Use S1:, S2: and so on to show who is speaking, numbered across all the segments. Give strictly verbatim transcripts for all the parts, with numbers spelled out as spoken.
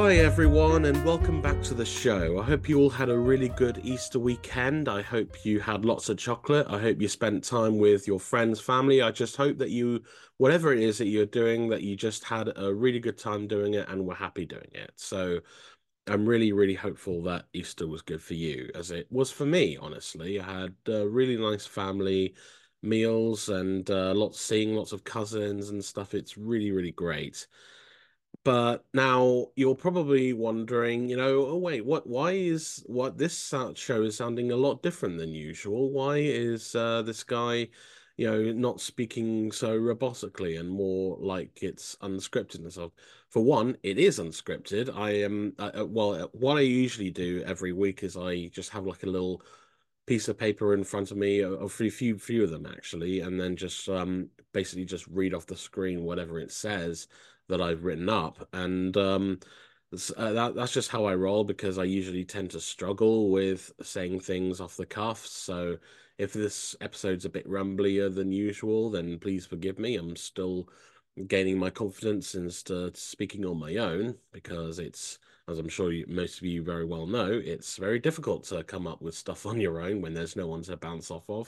S1: Hi, everyone, and welcome back to the show. I hope you all had a really good Easter weekend. I hope you had lots of chocolate. I hope you spent time with your friends, family. I just hope that you, whatever it is that you're doing, that you just had a really good time doing it and were happy doing it. So I'm really, really hopeful that Easter was good for you, as it was for me, honestly. I had uh, really nice family meals and uh, lots seeing lots of cousins and stuff. It's really, really great. But now you're probably wondering, you know, oh wait, what? Why is what this sou- show is sounding a lot different than usual? Why is uh, this guy, you know, not speaking so robotically and more like it's unscripted and stuff? For one, it is unscripted. I am uh, uh, well, uh, what I usually do every week is I just have like a little piece of paper in front of me, a few few few of them actually, and then just um basically just read off the screen whatever it says that I've written up, and um uh, that that's just how I roll because I usually tend to struggle with saying things off the cuff. So if this episode's a bit rumblier than usual, then please forgive me. I'm still gaining my confidence and st speaking on my own because it's, as I'm sure you, most of you very well know, it's very difficult to come up with stuff on your own when there's no one to bounce off of.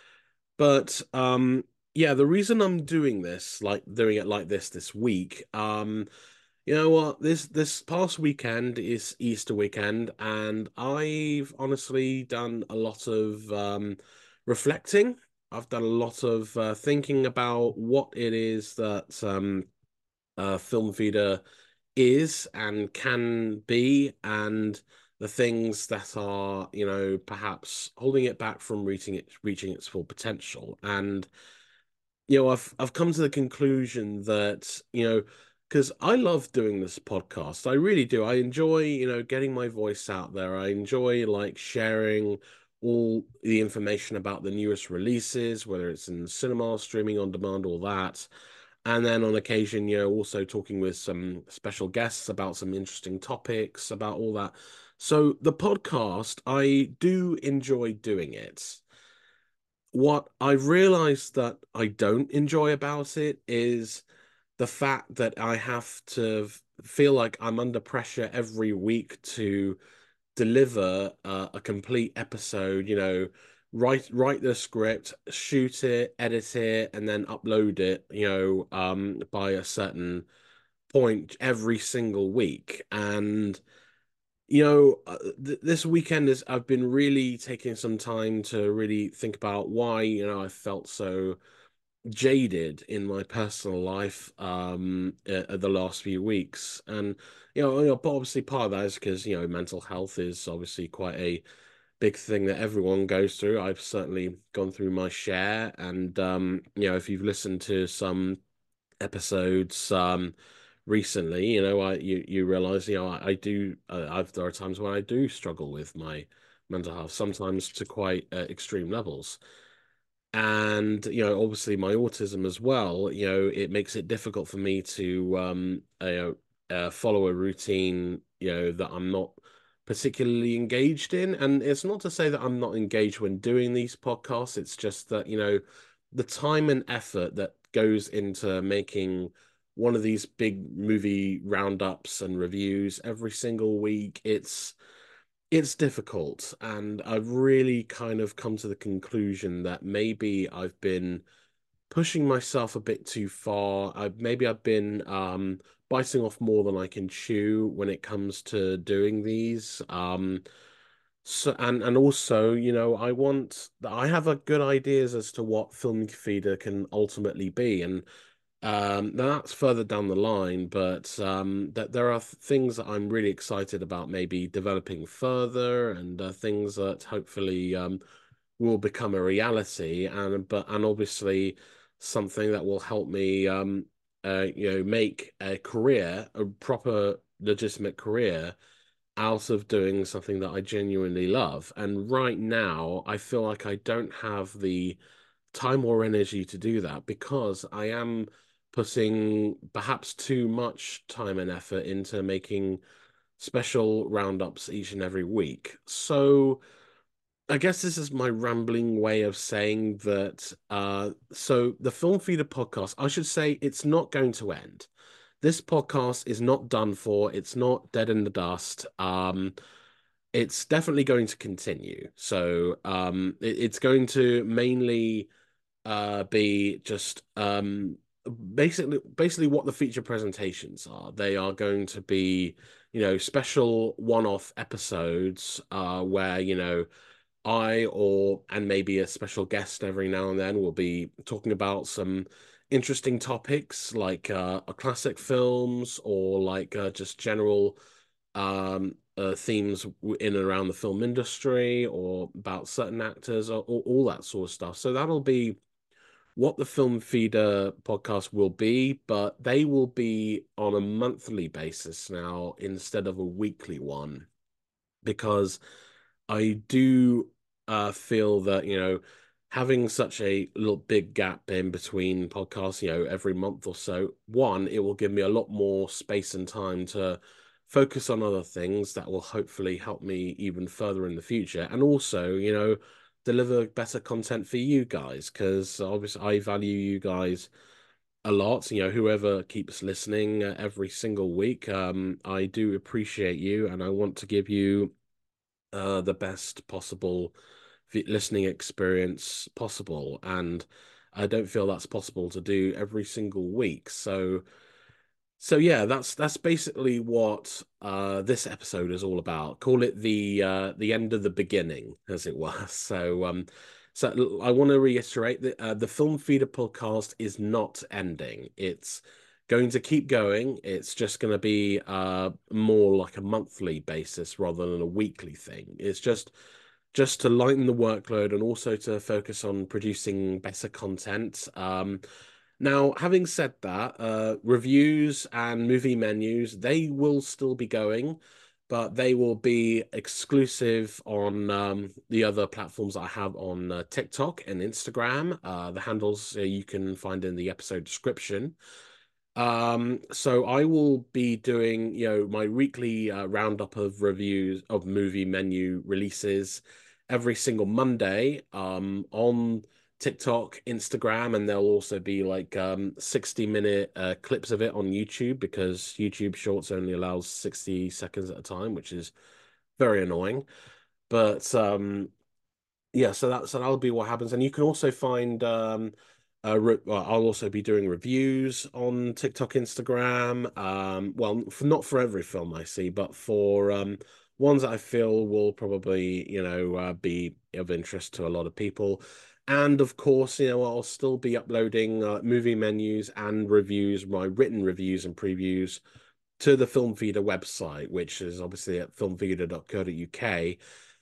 S1: But um, yeah, the reason I'm doing this, like doing it like this this week, um, you know what, this this past weekend is Easter weekend, and I've honestly done a lot of um, reflecting. I've done a lot of uh, thinking about what it is that um, uh, Film Feeder is and can be, and the things that are, you know, perhaps holding it back from reaching it reaching its full potential. And you know, I've I've come to the conclusion that, you know, because I love doing this podcast. I really do. I enjoy, you know, getting my voice out there. I enjoy like sharing all the information about the newest releases, whether it's in cinema, streaming on demand, all that. And then on occasion, you know, also talking with some special guests about some interesting topics, about all that. So the podcast, I do enjoy doing it. What I realized that I don't enjoy about it is the fact that I have to f- feel like I'm under pressure every week to deliver uh, a complete episode, you know, write write the script, shoot it, edit it, and then upload it, you know, um, by a certain point every single week. And you know, uh, th this weekend is I've been really taking some time to really think about why, you know, I felt so jaded in my personal life um uh, the last few weeks. And you know, you know obviously part of that is because, you know, mental health is obviously quite a big thing that everyone goes through. I've certainly gone through my share, and um you know, if you've listened to some episodes um recently, you know, I you you realize, you know, I, I do uh, I've there are times when I do struggle with my mental health, sometimes to quite uh, extreme levels. And you know, obviously my autism as well, you know, it makes it difficult for me to um uh, uh, follow a routine, you know, that I'm not particularly engaged in. And it's not to say that I'm not engaged when doing these podcasts, it's just that, you know, the time and effort that goes into making one of these big movie roundups and reviews every single week, it's it's difficult, and I've really kind of come to the conclusion that maybe I've been pushing myself a bit too far. I maybe I've been um biting off more than I can chew when it comes to doing these. Um so and and also, you know, I want I have a good ideas as to what Film Feeder can ultimately be, and um, now that's further down the line, but um, that there are things that I'm really excited about maybe developing further, and uh, things that hopefully um, will become a reality, and but and obviously something that will help me, um, uh, you know, make a career, a proper legitimate career out of doing something that I genuinely love. And right now, I feel like I don't have the time or energy to do that because I am putting perhaps too much time and effort into making special roundups each and every week. So I guess this is my rambling way of saying that uh so the Film Feeder podcast, I should say it's not going to end. this podcast is not done for. It's not dead in the dust. Um, it's definitely going to continue. So um, it, it's going to mainly uh, be just um, basically basically what the feature presentations are. They are going to be, you know, special one-off episodes uh, where, you know, I or and maybe a special guest every now and then will be talking about some interesting topics like uh, classic films or like uh, just general um, uh, themes in and around the film industry or about certain actors or, or all that sort of stuff. So that'll be what the Film Feeder podcast will be, but they will be on a monthly basis now instead of a weekly one because I do uh, feel that, you know, having such a little big gap in between podcasts, you know, every month or so, one, it will give me a lot more space and time to focus on other things that will hopefully help me even further in the future. And also, you know, deliver better content for you guys, because obviously I value you guys a lot. You know, whoever keeps listening uh, every single week, um, I do appreciate you, and I want to give you uh, the best possible listening experience possible. And I don't feel that's possible to do every single week. So, so yeah, that's that's basically what uh, this episode is all about. Call it the uh, the end of the beginning, as it were. So, um, so I want to reiterate that uh, the Film Feeder podcast is not ending. It's going to keep going. It's just going to be uh, more like a monthly basis rather than a weekly thing. It's just just to lighten the workload and also to focus on producing better content. Um, now, having said that, uh, reviews and movie menus, they will still be going, but they will be exclusive on um, the other platforms I have on uh, TikTok and Instagram. Uh, the handles uh, you can find in the episode description. Um, so I will be doing, you know, my weekly uh, roundup of reviews of movie menu releases every single Monday um on TikTok, Instagram, and there'll also be like um sixty minute uh, clips of it on YouTube because YouTube Shorts only allows sixty seconds at a time, which is very annoying. But um yeah, so that so that'll be what happens, and you can also find um, uh, re well, I'll also be doing reviews on TikTok, Instagram. Um, well, for, not for every film I see, but for um ones that I feel will probably, you know, uh, be of interest to a lot of people. And of course, you know, I'll still be uploading uh, movie menus and reviews, my written reviews and previews to the Film Feeder website, which is obviously at filmfeeder dot co dot U K.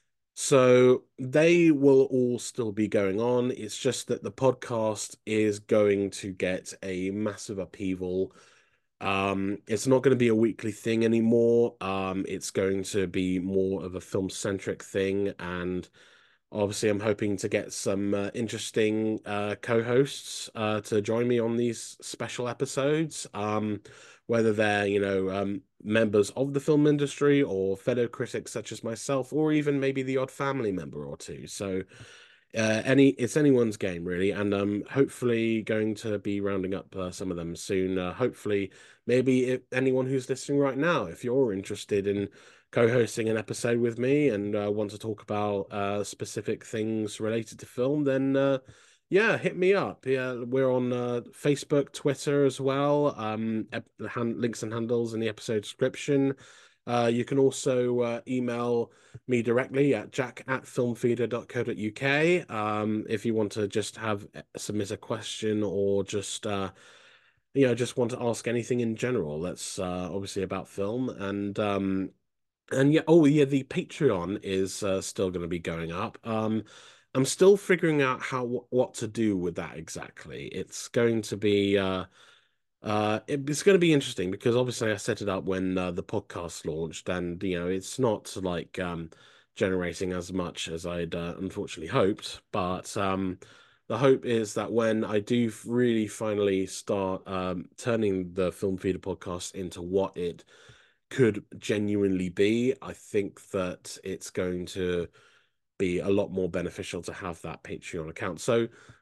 S1: So they will all still be going on. It's just that the podcast is going to get a massive upheaval. Um, it's not going to be a weekly thing anymore. Um, it's going to be more of a film-centric thing, and obviously, I'm hoping to get some uh, interesting uh, co-hosts uh, to join me on these special episodes. Um, whether they're, you know, um, members of the film industry or fellow critics such as myself, or even maybe the odd family member or two. So uh, any it's anyone's game really, and um, hopefully going to be rounding up uh, some of them soon. Uh, hopefully, maybe if anyone who's listening right now, if you're interested in co-hosting an episode with me and uh, want to talk about uh, specific things related to film, then uh, yeah, hit me up. Yeah, we're on uh, Facebook, Twitter as well. Um, hand, links and handles in the episode description. Uh, you can also uh, email me directly at jack at filmfeeder dot co dot U K um, if you want to just have uh, submit a question or just uh, you know just want to ask anything in general that's uh, obviously about film and um, and yeah, oh yeah, the Patreon is uh, still going to be going up. Um, I'm still figuring out how what to do with that exactly. It's going to be uh, uh, it, it's going to be interesting because obviously I set it up when uh, the podcast launched, and you know it's not like um, generating as much as I'd uh, unfortunately hoped. But um, the hope is that when I do really finally start um, turning the Film Feeder podcast into what it could genuinely be, I think that it's going to be a lot more beneficial to have that Patreon account. So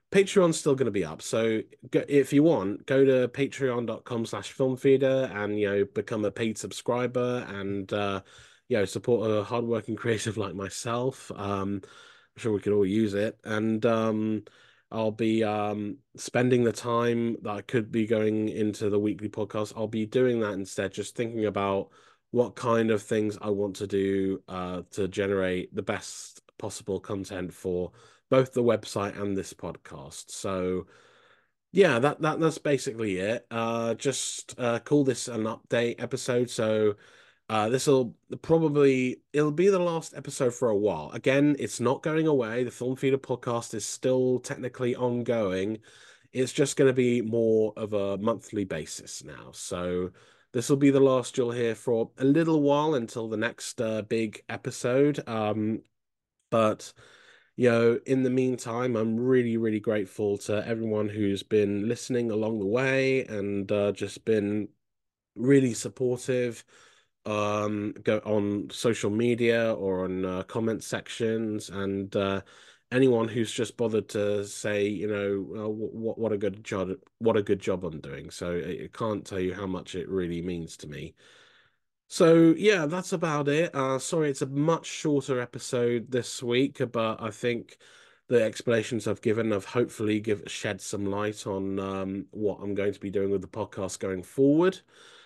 S1: Patreon's still going to be up. So go, if you want, go to patreon.com slash filmfeeder and, you know, become a paid subscriber and, uh, you know, support a hardworking creative like myself. Um, I'm sure we could all use it. And um, I'll be um, spending the time that I could be going into the weekly podcast. I'll be doing that instead, just thinking about what kind of things I want to do uh, to generate the best possible content for both the website and this podcast. So yeah, that, that that's basically it. Uh, just uh, call this an update episode. So uh, this will probably it'll be the last episode for a while. Again, it's not going away. The Film Feeder podcast is still technically ongoing. It's just going to be more of a monthly basis now. So this will be the last you'll hear for a little while until the next uh, big episode. Um, but you know, in the meantime, I'm really, really grateful to everyone who's been listening along the way and uh, just been really supportive um go on social media or on uh, comment sections and uh anyone who's just bothered to say, you know, uh, what what a good job what a good job I'm doing. So I, I can't tell you how much it really means to me. So yeah, that's about it. Uh, sorry, it's a much shorter episode this week, but I think the explanations I've given have hopefully give shed some light on um, what I'm going to be doing with the podcast going forward.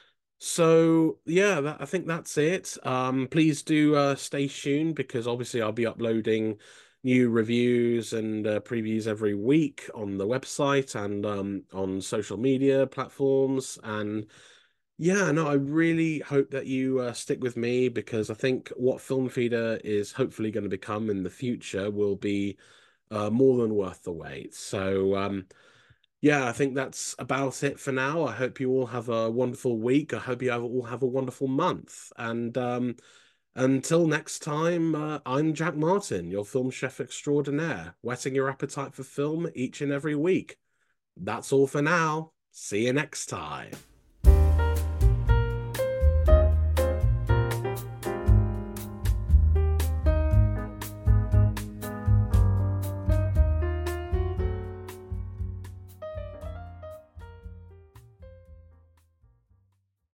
S1: So yeah, that, I think that's it. Um, please do uh, stay tuned because obviously I'll be uploading new reviews and uh, previews every week on the website and um, on social media platforms and yeah, no, I really hope that you uh, stick with me because I think what Film Feeder is hopefully going to become in the future will be uh, more than worth the wait. So, um, yeah, I think that's about it for now. I hope you all have a wonderful week. I hope you have, all have a wonderful month. And um, until next time, uh, I'm Jack Martin, your film chef extraordinaire, whetting your appetite for film each and every week. That's all for now. See you next time.